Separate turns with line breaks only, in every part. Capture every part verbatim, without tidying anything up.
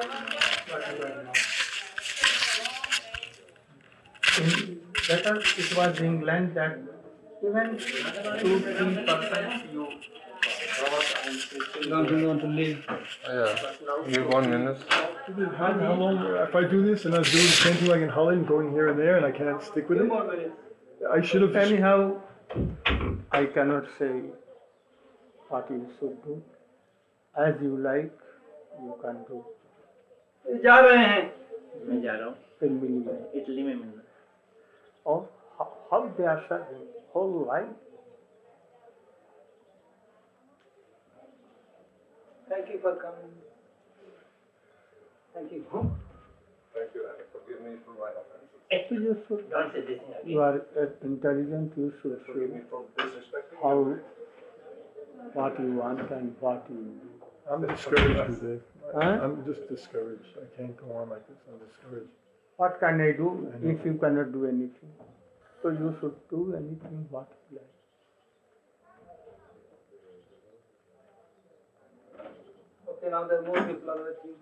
In better it was England that even two, three percent you brought and
Don't you want to leave?
Yeah. Give one minute.
How, how long, if I do this and I was doing the same thing like in Holland, going here and there, and I can't stick with it, I should have.
anyhow I cannot say what you should do. As you like, you can do.
जा रहे हैं मैं जा रहा हूँ
Till million.
Italy में मिलना
Or how, how they are serving whole life.
Thank you for coming. Thank you.
Thank you and forgive me for my offenses.
So you should,
Don't say this thing again.
you are uh, intelligent, you should
Forgive me
say
for disrespecting
how,
you.
what you want and what you do.
I'm discouraged with it.
Huh?
I'm just discouraged. I can't go on like this. I'm discouraged.
What can I do if you cannot do anything? So you should do anything what you like.
Okay, now there are more people are waiting.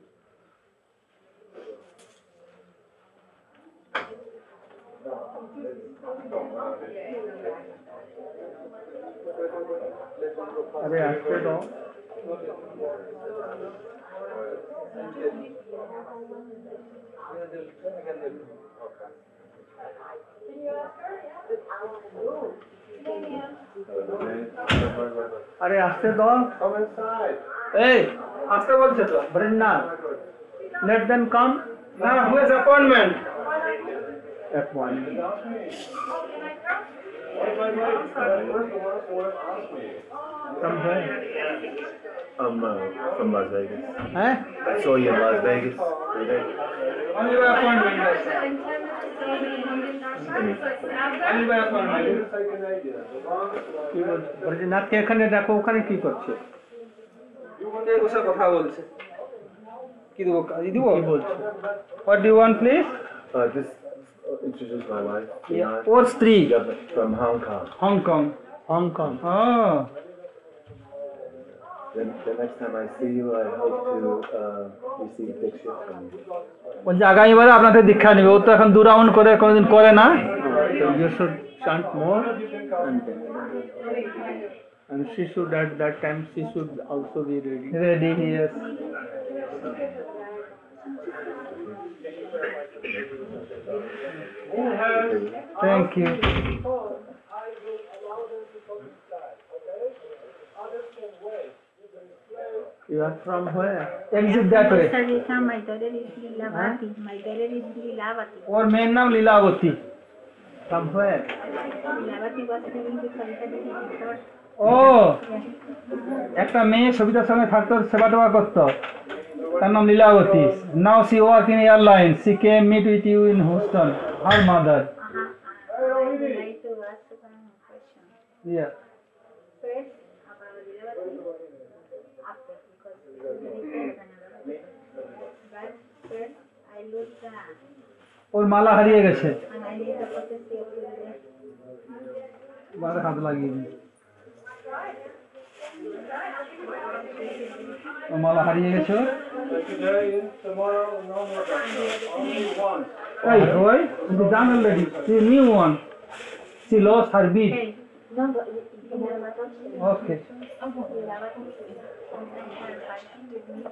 अरे आस्ते दो अरे आस्ते दो
Come inside.
Hey,
আসতে বলছে তো
Brenda, let them come.
না who has appointment
Appointment. From where?
I'm uh, from Las Vegas.
Eh?
Saw you in Las Vegas.
only by appointment only by appointment
কি বলছে ব্রজনাথকে এখানে দেখো ওখানে কি করছে
কে বসে কথা বলছে কি দেবো কাজ দিব
কি বলছে
what do you want please
Uh, just uh, introduce my wife. Tina.
ওর স্ত্রী
Yeah, from Hong Kong.
Hong Kong
Hong Kong
oh
Then the next time I see you, I hope to uh, receive dikshit from you.
বলছে আগামীবারে আপনাদের দীক্ষা নেবে ও তো এখন দু round করে কোনোদিন করে না
So you should chant more and then and she should at that time she should also be ready.
Ready yes thank you
You are from where?
exit that way
Sarita, my daughter is Lilavati. My daughter is Lilavati.
ওর মেয়ের নাম Lilavati
From where?
Lilavati was living with Sarita Devi before.
ও একটা মেয়ে সবিতার সঙ্গে থাকতো সেবা টেবা করতো তার নাম Lilavati now she work in airline she came meet with you in Houston her mother
Uh-huh. I would like to ask one question.
Yeah
First, about Lilavati, after, because it's very important. But first, I looked the,
ওর মালা হারিয়ে গেছে
and I need the potency of the
বারে হাত লাগিয়ে দিই ওর মালা হারিয়ে গেছে ওর? এই ওই কিন্তু জান already she knew one she loss her bit
Hey, no, but you never touched it.
Okay
Lilavati, sometimes her passion with me,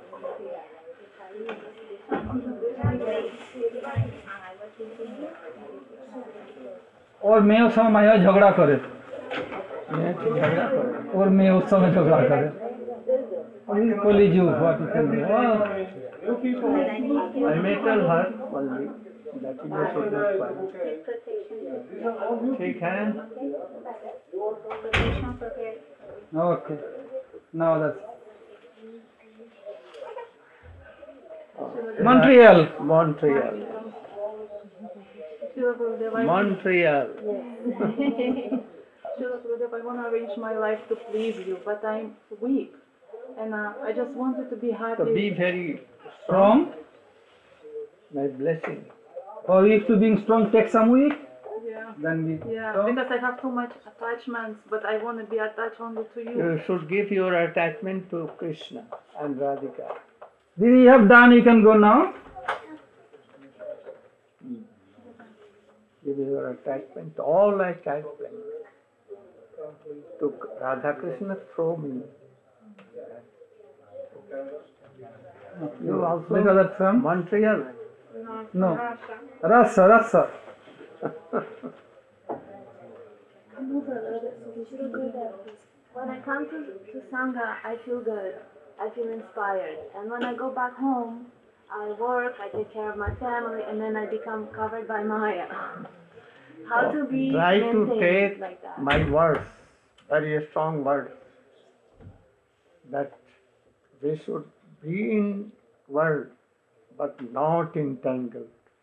and I was thinking,
ওর মেয়ে ওর সঙ্গে মাঝে মাঝে ঝগড়া করে
মেয়ে কি ঝগড়া করে?
ওর মেয়ে ওর সঙ্গে ঝগড়া করে কলিজু what is
and I need
I may tell her only that you should not fight.
protection.
Shake hand.
Protection for her.
Okay now that's Montreal.
Montreal.
Shila Gurudev, I-
Montreal.
Shila Gurudev, I want to arrange my life to please you, but I'm weak. And uh, I just wanted to be happy.
So be very
Strong.
my blessing.
Or if to being strong take some week,
Yeah.
then we
Yeah,
strong.
because I have too much attachments, but I want to be attached only to you.
You should give your attachment to Krishna and Radhika.
This you have done, you can go now.
Give your attachment, all attachment to Radha Krishna through me. You also
Where is that from?
Montreal.
No. Rasa, rasa.
Move a little bit so we should go there. When I come to, to Sangha, I feel good. I feel inspired. And when I go back home, I work, I take care of my family, and then I become covered by Maya. How to be
Try to
maintained
take
like that?
my words, very strong words, that we should be in world, but not entangled.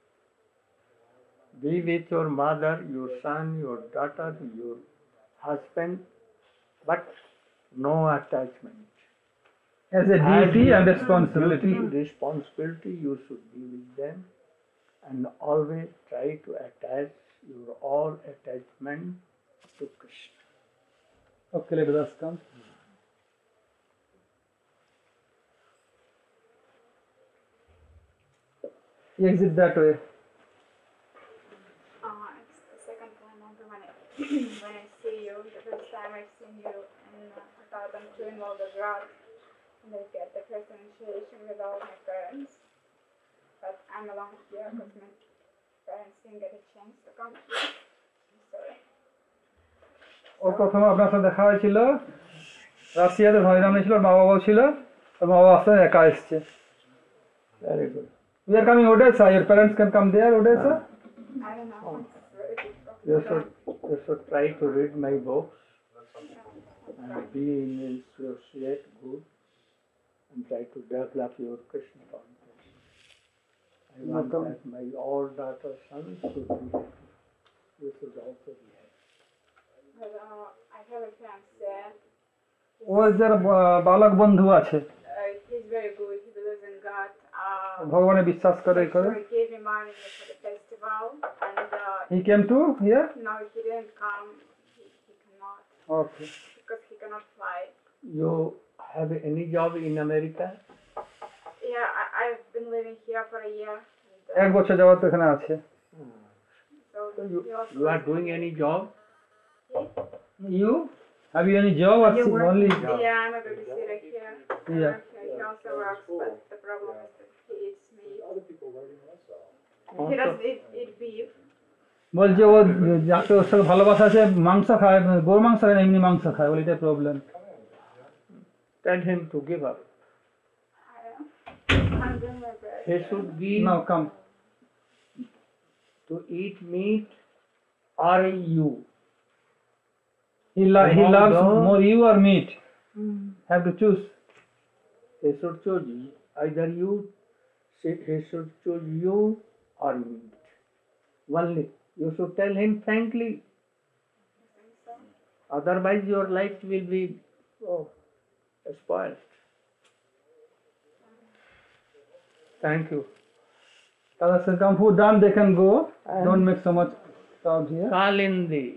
Be with your mother, your son, your daughter, your husband, but no attachment.
As a
As
duty
your
and responsibility.
duty, responsibility, you should be with them, and always try to attach your all attachment to Krishna.
Okay, let us come. You exit that way.
Uh, it's the second time only when I, when I see you. The first time I've seen you in uh, two thousand two in Volgograd. And I get the first initiation with all my parents. But I'm alone here because my parents didn't get a chance to come here. I'm sorry.
ওর প্রথমে আপনার সাথে দেখা হয়েছিল রাশিয়াতে হরিনাম ছিল, ওর মা বাবাও ছিল, ওর মা বাবা আসলে একা এসছে।
Very good.
We are coming Odessa. Your parents can come there, Odessa.
I don't know. It's very difficult.
You should, you should try to read my books and be in associate good and try to develop your Krishna consciousness. I want
Welcome.
that my all daughters, sons should be happy. You should also be happy.
But uh, I have a fiance.
ওর যারা বা- বালক বন্ধু আছে,
Uh, he's very good. He believes in God. Uh,
ভগবানে বিশ্বাস করে এই করে।
so he gave me money for the festival, and uh,
He came to here?
no, he didn't come. He, he cannot
Okay.
because he cannot fly.
You have any job in America?
Yeah, I, I've been living here for a year. And,
এক
uh,
বছর যাওয়ার তো এখানে আছে।
so
So you,
he also
you are doing any job?
You? Have you any job or
You
si-
work-
only?
Yeah, I'm a babysitter here. I
Yeah.
work here. He also works, but the problem is that he eats meat. He
Also,
doesn't eat, eat beef.
বলছে ও যাকে ওর সাথে ভালোবাসা আছে মাংস খায়, গরু মাংস খায় না, এমনি মাংস খায়, বলে এটা problem.
tell him to give up.
I am. I'm doing my best.
He should give
Now come.
to eat meat or you.
He, lo- he
Among
loves
the-
more you or meat. Have to choose.
He should choose either you, he should choose you or meat. Only. You should tell him frankly. Otherwise your life will be oh, spoiled. Thank you.
Tata said, come food done, they can go. Don't make so much crowd here.
Kalindi.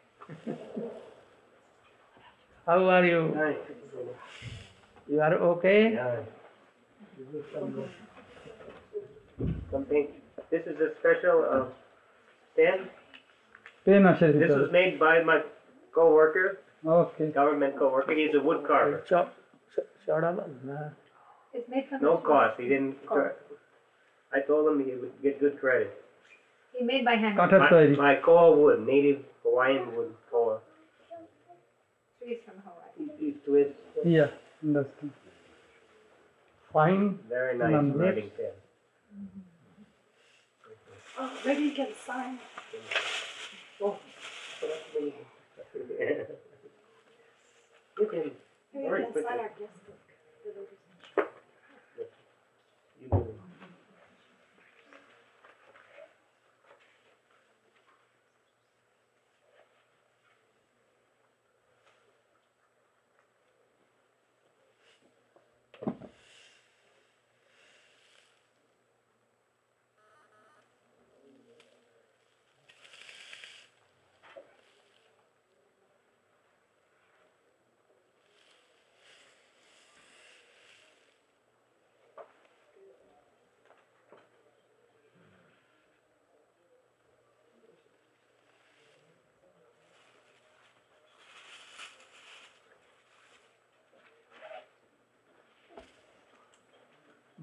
How are you? You are okay?
Something. This is a special uh, stand.
Pain আসে
This
ভিতরে।
was made by my co-worker,
Okay.
government co-worker. He's a wood carver.
Chop. Shut up. Nah.
It's made from
No
the
cost. He didn't. I told him he would get good credit.
He made by hand.
কাঠের
My,
তৈরি।
my koa wood, native Hawaiian wood koa.
Trees from Hawaii.
He, he twists.
Yeah, understand.
Fine.
Very nice
Numbers.
writing pen.
Oh, maybe you can sign.
You can.
Maybe
Very
you can sign
quickly.
our guest book.
You can.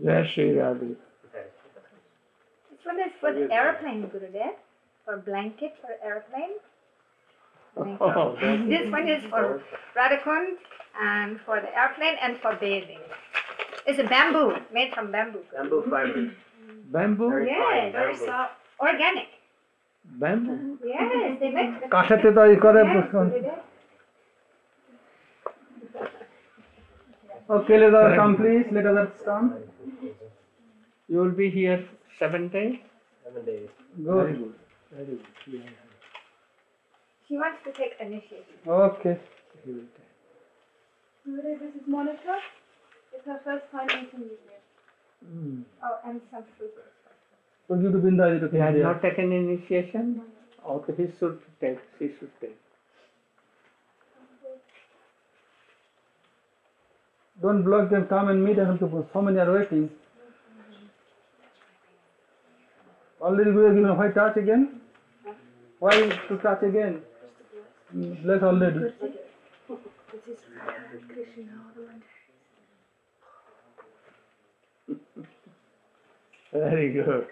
Jai Shri Radhe.
This one is for the airplane, Gurudev. For blanket for airplane.
Oh, that's
This one is for Radhakund and for the airplane and for bathing. It's a bamboo, made from bamboo.
Bamboo fibers.
bamboo?
Very
Yes,
fine
very
bamboo.
soft. Organic.
Bamboo?
Yes, they make the
কাঠেতে তৈরি করে
Yes, Gurudev.
Okay, let us come please, let us come.
You will be here seven days?
Seven days.
Very
Good.
good. Very good. Yeah.
She wants to take initiation.
Okay.
He will take.
Gurudev, this is Monica. It's her first time meeting you here.
Mm.
Oh, and some fruit.
So you to Binda, you to
He has
India.
not taken initiation? Okay, he should take, she should take.
Don't block them, come and meet them. So many are waiting. Already we have given why touch again? Why to touch again? Mm, Bless already.
Very good.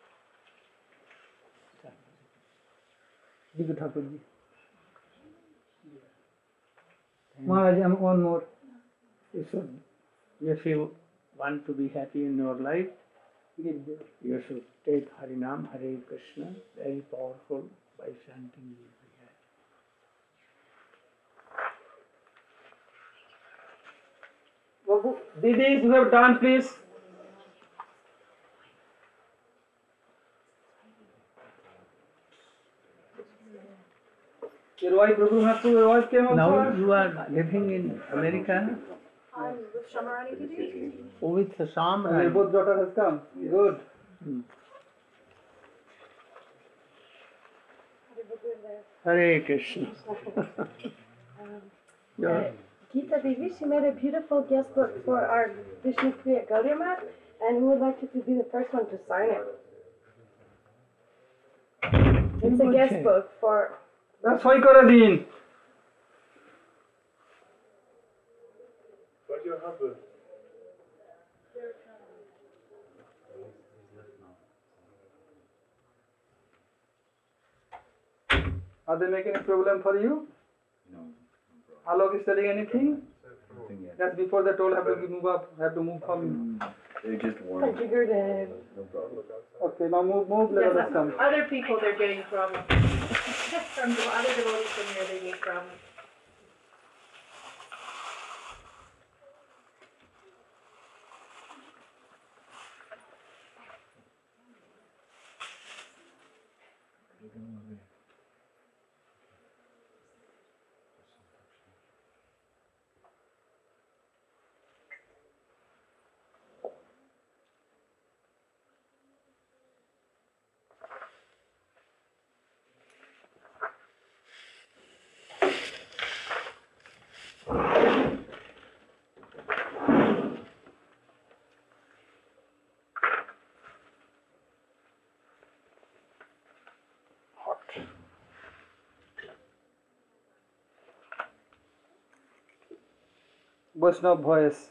Give it Thakurji. Maharaj, I'm one more.
You should, if you want to be happy in your life, you should take Harinam, Hare Krishna, very powerful, by chanting you will be happy.
Didis, you have done, please. Your wife, Prabhu Master, your wife came also.
Now you are living in America
I'm with Shamarani today.
with Sam
And your both daughter has come. Good.
Hare Krishna. Yeah.
Geeta Devi, she made a beautiful guest book for our Vishnu Priya Gaudiya, and we would like you to be the first one to sign it. It's a guest book for.
That's why Karadin.
Where's your husband?
Are they making a problem for you?
No.
Alok is telling anything?
Nothing yet.
That's before they told have to move up, have to move from.
They just warned me.
Figured
No problem.
Okay, now move, move, let
Yes,
us come.
other people, they're getting problems. From the other devotees from here, they get problems.
Vaishnav voice.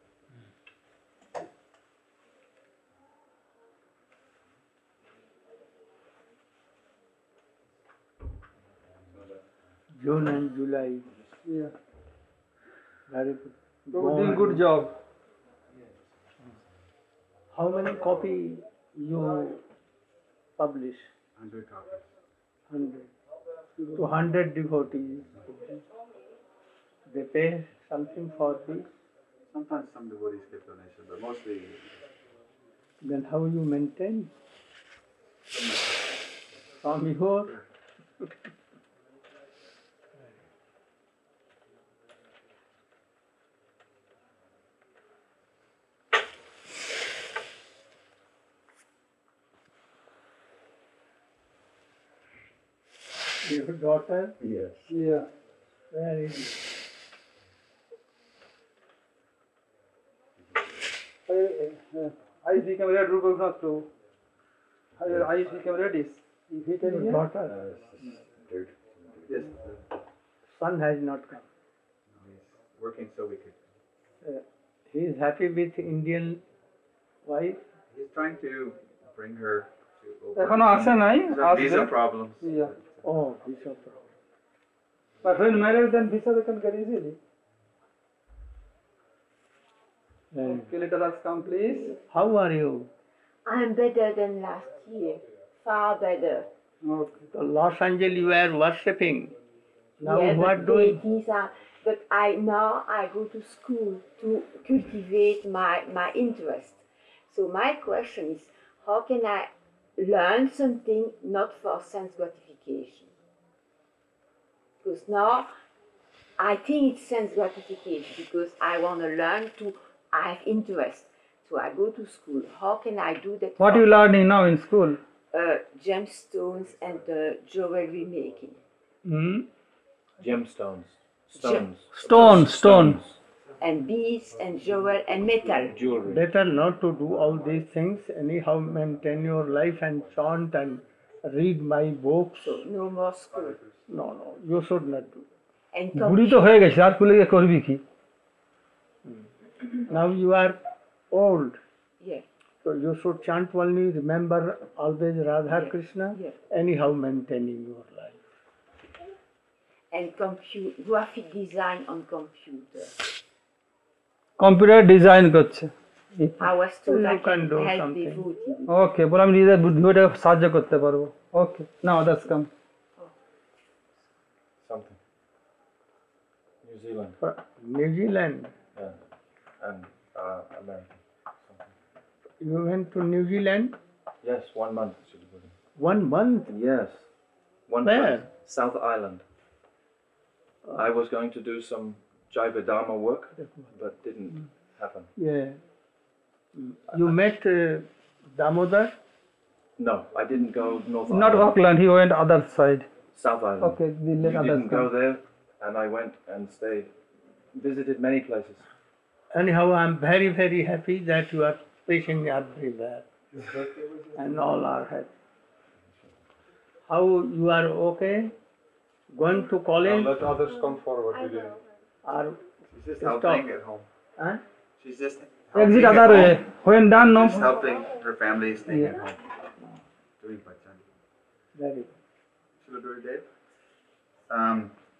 June and July.
Yeah.
Very good.
Prabhu doing good job.
How many copy you publish?
Hundred copies.
Hundred. To hundred devotees. They pay something for this.
Sometimes some devotees give donation, but mostly
Then how you maintain? From your your daughter?
yes.
Yeah.
Very good.
Uh, eyes become red, Rupa not to. Your eyes become reddish. Is he telling
Your
you?
daughter.
Dirt. Yes.
Son has not come.
He's working so we could.
Uh, he is happy with Indian Why?
He's trying to bring her to over.
এখনো আসে নাই,
Some
আসবে।
visa problems.
Yeah.
Oh, visa problem.
But when married, then visa they can get easily.
And
Okay, let us come, please.
how are you?
I'm better than last year. Far better.
Okay.
So Los Angeles, you are worshipping. Now
yeah,
what
but
doing?
they- these are, but I now I go to school to cultivate my, my interest. So my question is, how can I learn something not for sense gratification? Because now I think it's sense gratification because I want to learn to, I have interest. So I go to school. How can I do that?
What
for-
you learning now in school?
Uh, gemstones and uh, jewelry making.
Hmm?
Gemstones. Stones.
Stone, stone.
And beads and jewel and metal.
Jewelry.
Better not to do all these things. Anyhow, maintain your life and chant and read my books.
So no more school.
No, no, you should not do.
And
বুড়ি তো হয়ে গেছে, আর স্কুলে গিয়ে করবি কি?
Now you are old.
Yeah.
So you should chant only, remember always Radha
Yeah.
Krishna,
Yeah.
anyhow maintaining your life.
And computer, graphic design on computer.
Computer design করছে।
I was told
You
I
can
can
do
help
something.
devotee.
Okay, বলে আমি নিজের ভিডিওটা সাহায্য করতে পারবো। Okay, now that's come.
Something. New Zealand.
For New Zealand,
Yeah. And uh, America. Something.
you went to New Zealand
Yes, one month. Should be good.
one month.
Yes. One
Where?
place. South Island. I was going to do some Jaiva Dharma work, but didn't happen.
Yeah. You met uh, Damodar?
No, I didn't go North
Not
Island.
Auckland, he went other side.
South Island.
Okay, the
You
other
didn't go
side.
there, and I went and stayed, visited many places.
Anyhow, I'm very, very happy that you are preaching everywhere. And all are happy. How you are okay? Going to
Now
college?
let others come forward. Didi.
Or
She's just
Stop.
helping at home.
huh?
She's just
Exit
helping
other
at
way.
home.
When done, no.
Just helping her family staying
Yeah.
at home. Doing bhajan.
Very good.
Should I do it, Dave? Um,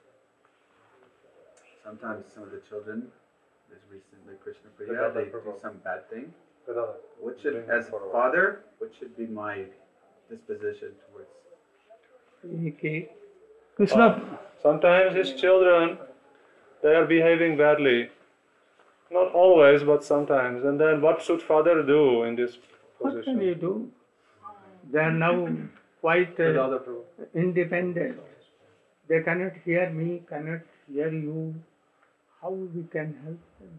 sometimes some of the children, this recently Krishna Priya, they do some bad thing.
Vedanta.
What should,
Bring
as
it forward.
father, what should be my disposition towards?
Okay.
Krishna,
Sometimes his children, they are behaving badly. Not always, but sometimes. And then what should father do in this
What can
position?
you do? They are now quite uh,
Vedanta Prabhu.
independent. They cannot hear me, cannot hear you. How we can help them?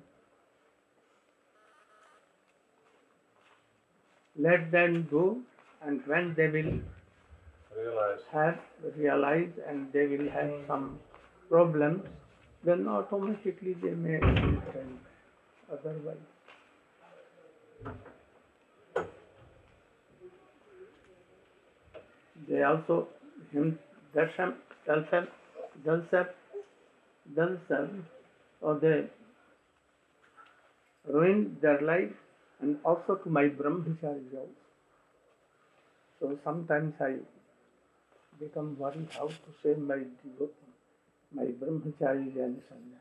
Let them do, and when they will
Realize.
have realize and they will have some problems, then automatically they may understand. Otherwise, they also him themselves themselves themselves themselves or they ruin their life and also to my brahmacharis also. So sometimes I become worried how to save my devotee, my brahmacharis and sannyas.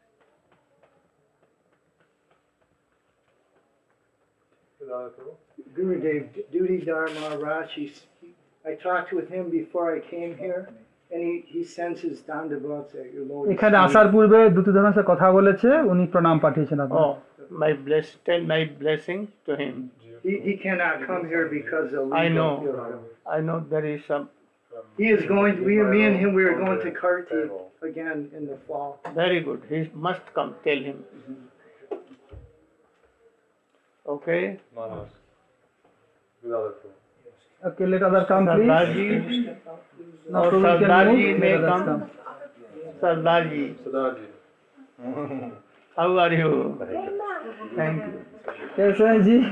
Vedanta Prabhu.
Gurudev Dudidhar Maharaj, he's, he, I talked with him before I came here, and he, he sends his dandavats at your Lord's
এখানে
feet.
আসার পূর্বে দুতিধনের সাথে কথা বলেছে, উনি প্রণাম পাঠিয়েছেন আপনাকে।
Oh, my bless, tell my blessing to him.
He, he cannot come here because of legal.
I know,
you know.
I know there is some
He is going, we, me and him, we are going to Karti again in the fall.
very good. He must come. Tell him. Okay.
Manas. Vedanta Prabhu.
Okay, let other come, please.
Sardarji,
Now,
or
so we can
Sardarji
move.
may
Let others
come. Sardarji,
Siddharji.
how are you? Thank you.
कैसे हैं जी?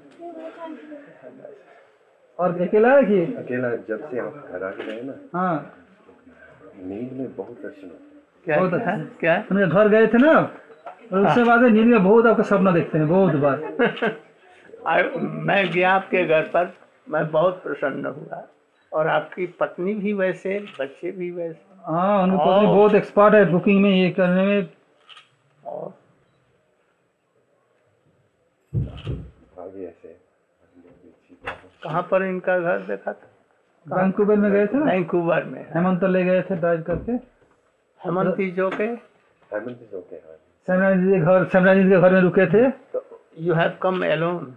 और अकेला है कि?
अकेला जब से आप घर आ गए ना,
हाँ,
नींद में बहुत दर्शन होते
क्या
बहुत अच्छा।
क्या?
उनके घर गए थे ना, और उसके बाद नींद में बहुत आपका सपना देखते हैं, बहुत बार।
I- मैं गया आपके घर पर, मैं बहुत प्रसन्न हुआ और आपकी पत्नी भी वैसे, बच्चे भी वैसे।
हाँ उनकी
और-
पत्नी बहुत एक्सपर्ट है कुकिंग में, ये करने में।
और कहाँ पर इनका घर देखा था?
वैंकूवर में गए थे ना,
वैंकूवर में।
हेमंत तो ले गए थे ड्राइव करके।
हेमंत जो के
सैमराज जी के घर, सैमराज जी के घर में रुके थे।
You have come alone.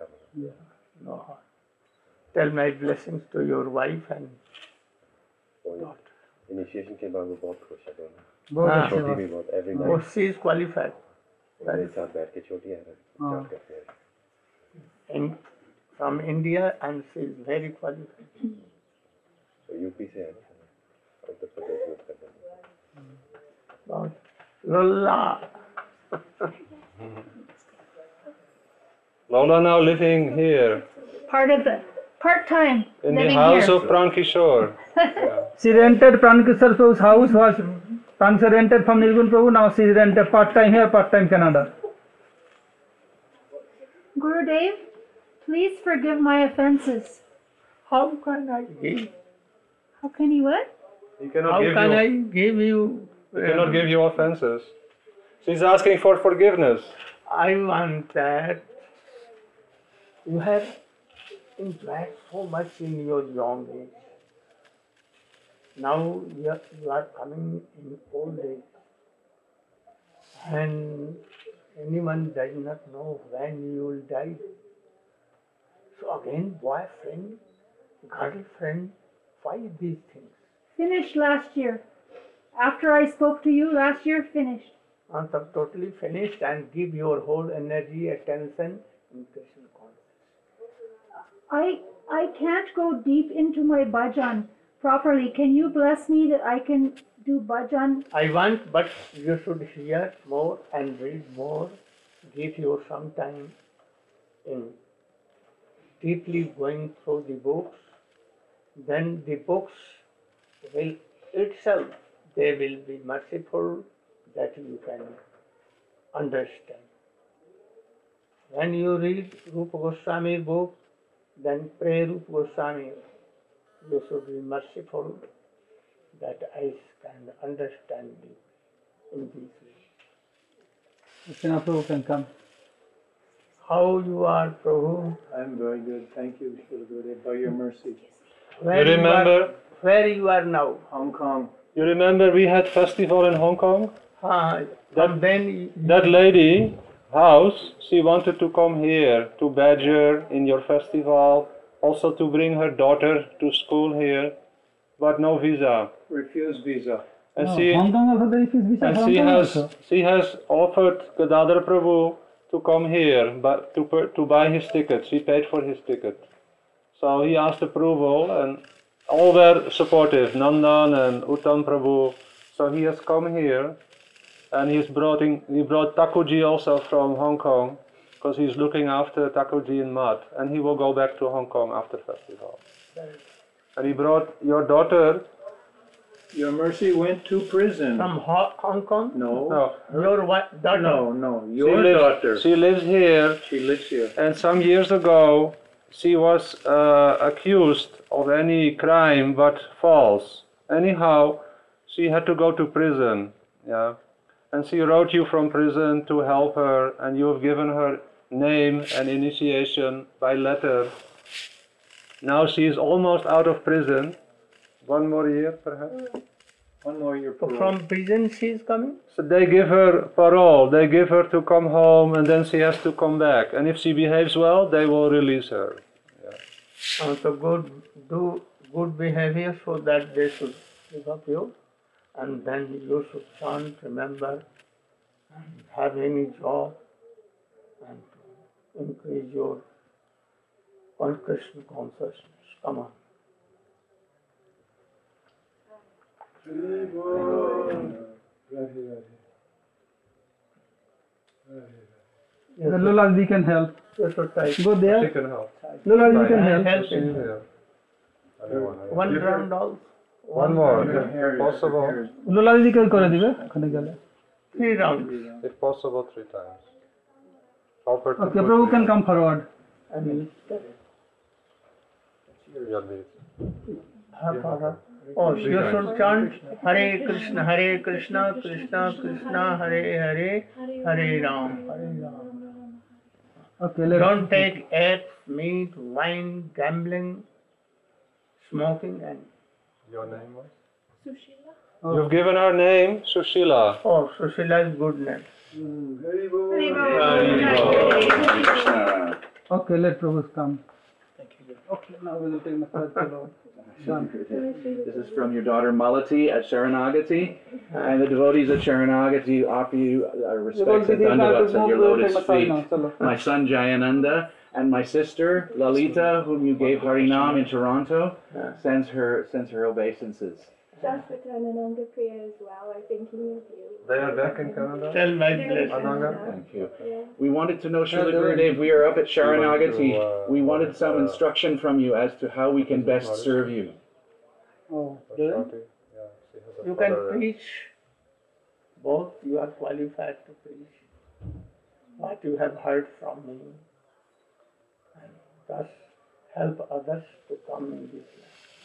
Tell my blessings to your wife and
initiation के बाद वो बहुत खुश है दोनों।
बहुत
हाँ।
अच्छी
छोटी
बात।
भी बहुत एवरी
वो
नाइट
शी इज क्वालिफाइड
मेरे साथ बैठ के छोटी है
हाँ।
चैट करते हैं।
in from India and she is very qualified.
तो यूपी से है उत्तर प्रदेश में उत्तर प्रदेश।
बहुत Lola.
Lola now living here
Part of the part time
in the
living
house
here.
of Prankishore. Yeah.
She rented Prankishore Prabhu's house, was Prankishore rented from Nirgun Prabhu, now she is rented part time here, part time Canada.
Gurudev, please forgive my offenses.
How can I give?
How can you what?
He cannot
How
give
can
you.
I give you?
He cannot give you offenses. She's asking for forgiveness.
I want that you have enjoyed so much in your young age. Now you are, you are coming in old age, and anyone does not know when you will die. So again, boyfriend, girlfriend, why these things?
Finished last year. After I spoke to you last year, finished.
And so totally finished and give your whole energy, attention in Krishna consciousness.
I I can't go deep into my bhajan properly. Can you bless me that I can do bhajan?
I want, but you should hear more and read more. Give you some time in deeply going through the books. Then the books will itself, they will be merciful that you can understand. When you read Rupa Goswami book, then pray Rupa Goswami. You should be merciful that I can understand you in this way.
Krishna Prabhu can come.
How you are, Prabhu?
I'm very good. Thank you, Shri Gurudev, by your mercy.
Where
You remember?
are, where you are now?
Hong Kong.
You remember we had festival in Hong Kong?
Ah,
That-
and then you-
That lady house, she wanted to come here to Badger in your festival, also to bring her daughter to school here, but no visa.
Refused visa.
And
No,
she
Hong Kong also there is visa.
and
Hong
she
Kong
has
also.
she has offered Gadadhar Prabhu to come here, but to per- to buy his ticket. She paid for his ticket, so he asked approval, and all were supportive. Nandan and Uttam Prabhu. So he has come here, and he's brought in, he brought Thakurji also from Hong Kong, because he's looking after Thakurji in Mat, and he will go back to Hong Kong after festival. And he brought your daughter.
Your mercy went to prison.
from Ho- Hong Kong?
No.
No,
Your wife, daughter?
No, no.
she
Your
lives,
daughter.
She lives here.
She lives here.
And some years ago, she was uh, accused of any crime but false. Anyhow, she had to go to prison. Yeah, and she wrote you from prison to help her, and you have given her name and initiation by letter. Now she is almost out of prison. One more year, perhaps.
One more year.
So from prison she is coming?
So they give her parole. They give her to come home, and then she has to come back. And if she behaves well, they will release her.
Uh, so good, do good behavior so that they should give up you, and then you should chant, remember, and have any job, and increase your Krishna consciousness. Come on.
The Lola we can help.
You should try.
Go
She
there.
can help.
Lola we can
Help.
help.
She's here.
One round also.
One more,
Your hair
if
is-
possible.
your hair is-
লোলা দিদি কে করে দিবে ওখানে গেলে।
Three rounds.
If possible, three times. Help her to
Okay,
put
Prabhu
three
can
times.
come forward.
And
Jagdish.
her father. Oh, you should chant Hare Krishna, Hare Krishna, Krishna Krishna, Hare Hare, Hare Ram, Hare Ram.
Okay, let's
Don't take eggs, meat, wine, gambling, smoking, and
Your name was?
Sushila.
Oh.
You've given her name, Sushila.
oh, Sushila is good name.
Okay, let Prabhu come. Okay, now we will take massage. Chalo. Done.
This is from your daughter Malati at Sharanagati, and the devotees at Sharanagati offer you uh, respects and dandavats at your lotus feet. My son Jayananda and my sister Lalita, whom you gave Harinam in Toronto, sends her sends her obeisances.
Shashwata and Ananga Priya as well are thinking of you.
They are back in Canada?
Tell my blessing.
Ananga?
Thank you.
Yeah.
We wanted to know, Srila Gurudev, we are up at Sharanagati. We wanted some instruction from you as to how we can best serve you.
Oh, good. You can preach both. You are qualified to preach what you have heard from me, and thus help others to come in this land.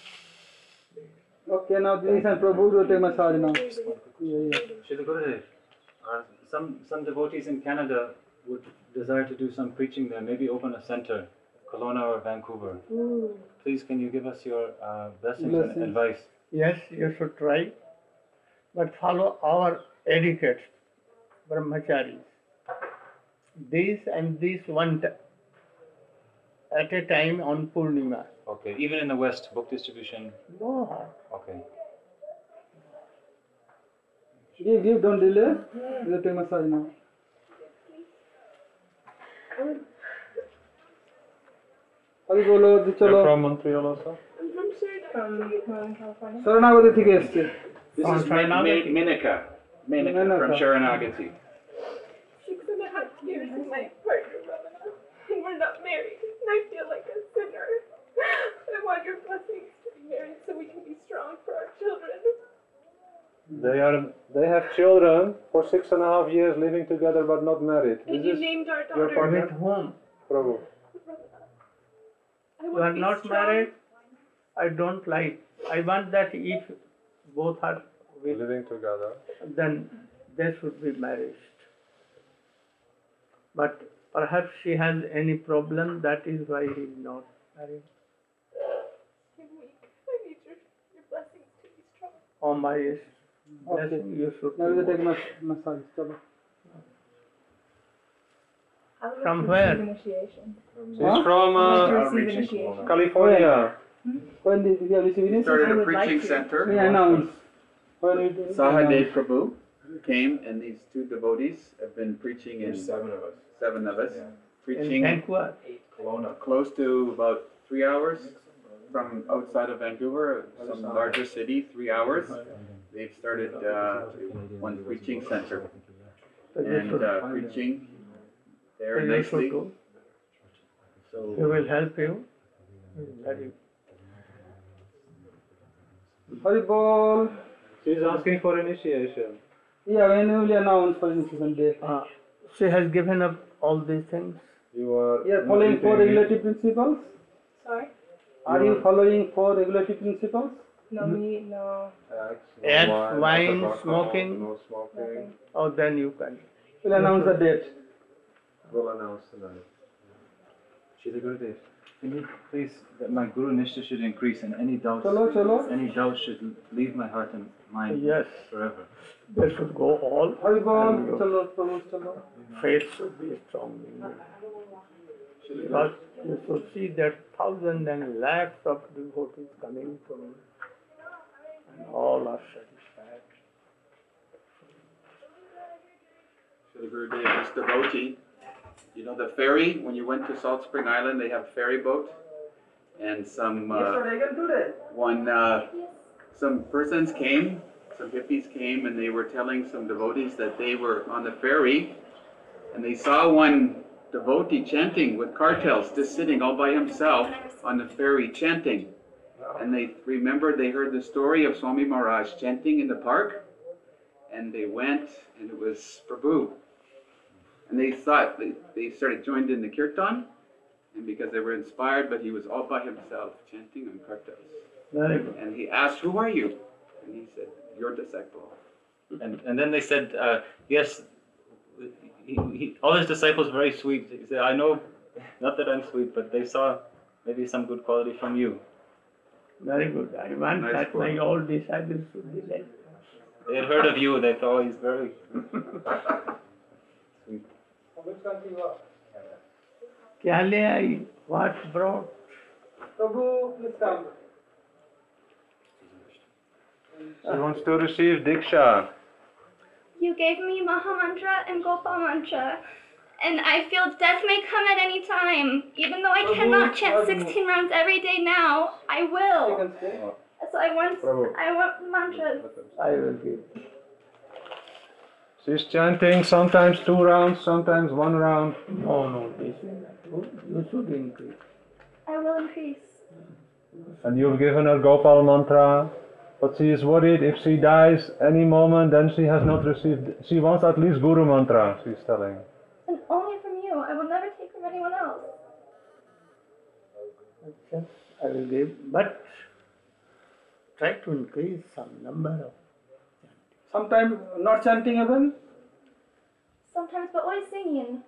Okay, now this and Prabhu will take massage now. Yeah, yeah.
Srila Gurudev, uh, some, some devotees in Canada would desire to do some preaching there, maybe open a center, Kelowna or Vancouver.
Mm.
Please, can you give us your uh, blessings,
Blessings.
and advice?
Yes, you should try, but follow our etiquette, brahmacharis. This and this one t- at a time on Purnima.
Okay, even in the West, book distribution.
No.
Okay.
Give, give, don't delay. We will take massage now. Hari bolo, di
You're
chalo.
from Montreal also?
I'm from Southern California.
Sharanagati থেকে এসছে।
This is Min- Min- Minika. Minika from
Minika.
Sharanagati.
Six and a half years with my partner, Ramana, and we're not married. And I feel like a sinner. I want your blessings to be married so we can be strong for our children.
They are. They have children for six and a half years living together but not married.
And
This
you
is
named our
your
daughter.
partner?
With whom?
Prabhu.
I
You
want
are
to be
not
strong.
married? I don't like. I want that if both are with,
Living together.
then they should be married. But perhaps she has any problem, that is why he is not married.
I'm weak. I need your, your blessings to be strong.
Oh my blessing, you should
Now we will
be
take mas- massage. Chalo.
I would
From
like to
where?
receive initiation.
She's from
I
uh,
want to receive initiation.
California.
When did we have received
Started
I
a
would like
preaching
to.
center.
We announce. When we do.
Sahadev Prabhu came, and these two devotees have been preaching in
Seven of us.
seven of us,
in
preaching
Vancouver.
Kelowna.
close to about three hours from outside of Vancouver, some larger city, three hours. They've started uh, one preaching center
So you
and
should
uh,
find
preaching there
So you should
nicely.
do.
So
He will help you. He is very
Hari bol.
She's asking for initiation.
Yeah, when we will announce for instance date.
Uh, she has given up all these things.
You are.
Yeah, following four regulative principles.
Sorry?
Are you following four regulative principles?
No meat, no.
Eggs, wine, smoking.
No smoking.
Oh, then you can.
We'll announce the date.
We'll announce tonight.
Srila Gurudev, can you please, that my Guru Nishtha should increase and any doubts,
Chalo, chalo.
any doubts should leave my heart and mind
Yes.
forever.
They should go all.
Hari bol.
and your
Chalo, Prabhu, chalo.
faith should be strong in you. Because you should see that thousands and lakhs of devotees coming to me. And all are satisfied.
Srila Gurudev, this devotee, you know the ferry, when you went to Salt Spring Island, they have ferry boat. And some, uh, one, uh, some persons came, some hippies came, and they were telling some devotees that they were on the ferry, and they saw one devotee chanting with cartels, just sitting all by himself on the ferry chanting. And they remembered, they heard the story of Swami Maharaj chanting in the park, and they went, and it was Prabhu. And they thought, they, they started joined in the kirtan, and because they were inspired, but he was all by himself chanting on kartas.
Very good.
And he asked, "Who are you?" And he said, "Your disciple."
And and then they said, uh, yes, he, he, all his disciples were very sweet. He said, "I know, not that I'm sweet, but they saw maybe some good quality from you."
Very good. I want
Nice
that
quote.
my all disciples should be like.
They had heard of you. They thought he's very sweet.
Which country you are?
क्या ले आई? What brought?
Prabhu, please come.
She wants to receive Diksha.
You gave me Maha Mantra and Gopal Mantra, and I feel death may come at any time. Even though I
Prabhu,
cannot chant
Prabhu.
sixteen rounds every day now, I will.
You can stay.
So I want,
Prabhu.
I want mantras.
I will give.
She's chanting sometimes two rounds, sometimes one round.
No, no, this will not. You you should increase.
I will increase.
And you've given her Gopal mantra. But she is worried if she dies any moment, then she has not received. She wants at least Guru mantra, she's telling.
And only from you. I will never take from anyone else.
Okay, I will give, but try to increase some number of.
Sometimes not chanting even.
Sometimes, but always singing.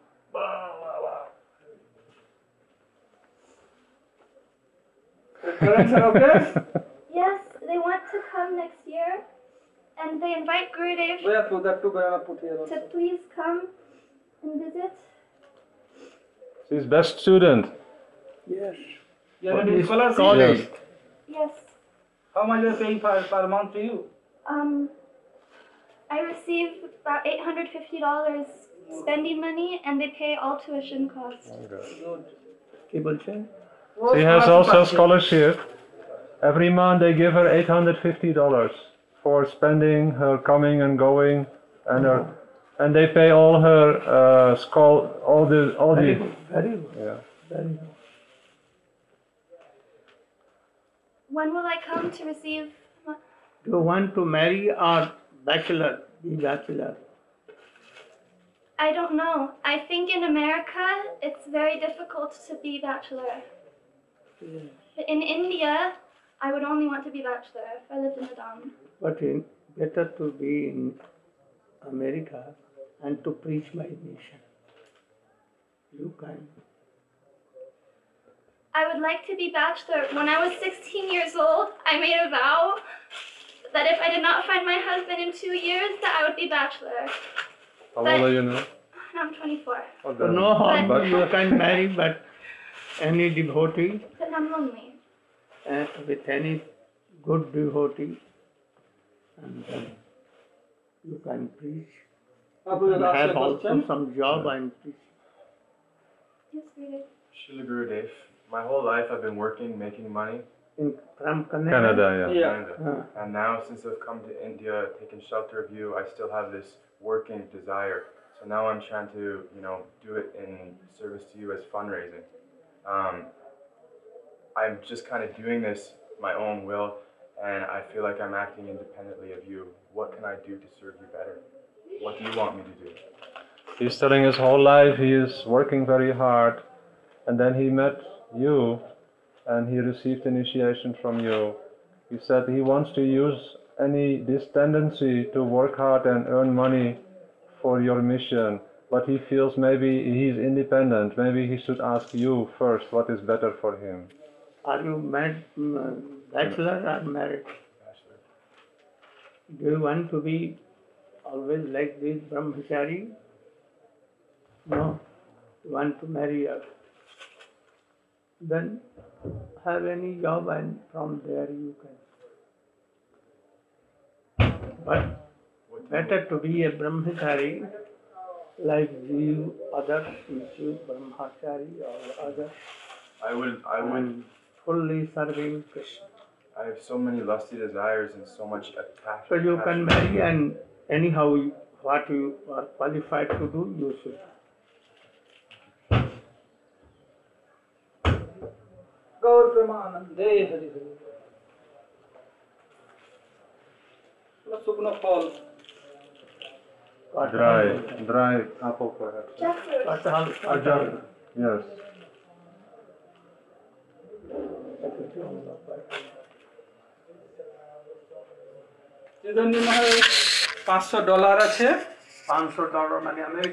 Parents are okay?
Yes, they want to come next year, and they invite Gurudev
We have to that to Guyana put here also.
to please come and visit.
She's best student.
Yes.
You are
What
in
is
scholarship?
college?
Yes.
Yes.
How much you are paying per, per month to you?
Um, I receive about eight hundred fifty dollars spending money, and they pay all tuition costs.
Good.
Ki bolche?
She has also scholarship. Every month they give her eight hundred fifty dollars for spending her coming and going, and her, and they pay all her uh, schol, all the all
Very
the.
good, very good,
Yeah.
very good.
When will I come to receive? my-
Do you want to marry or bachelor? Be bachelor.
I don't know. I think in America it's very difficult to be bachelor.
Yes.
But in India, I would only want to be bachelor if I lived in the Dam.
But in, better to be in America and to preach my mission. You can.
I would like to be bachelor. When I was sixteen years old, I made a vow that if I did not find my husband in two years, that I would be bachelor.
How old are you now?
I'm twenty-four.
Oh,
So no harm,
But-
you can marry, but any devotee,
But I'm lonely.
uh, with any good devotee, and then you can preach.
Prabhu,
You
you
can
ask
have
a
also
question?
some job and preach.
Yes, Gurudev.
Srila Gurudev, my whole life I've been working, making money.
In, from Canada?
Canada, yeah.
Yeah.
Canada.
Uh,
And now since I've come to India, taken shelter of you, I still have this working desire. So now I'm trying to, you know, do it in service to you as fundraising. Um, I'm just kind of doing this my own will, and I feel like I'm acting independently of you. What can I do to serve you better? What do you want me to do?
He's telling his whole life he is working very hard, and then he met you, and he received initiation from you. He said he wants to use any this tendency to work hard and earn money for your mission, but he feels maybe he's independent. Maybe he should ask you first what is better for him.
Are you married, mm, bachelor or married? Do you want to be always like this brahmachari? No. You want to marry her. Then have any job and from there you can. But better to be a brahmachari like you others, you brahmachari or others.
I would, I would.
And fully serving Krishna.
I have so many lusty desires and so much attachment.
So you can marry and anyhow you- what you are qualified to do, you should.
Gaur Premanand, Jai Hari Hari. Sukna Fall.
Dry, dry apple perhaps.
Jackfruit.
Katal,
Ajahn. Yes.
চিরঞ্জীব মহারাজ পাঁচশো dollar আছে, পাঁচশো dollar মানে America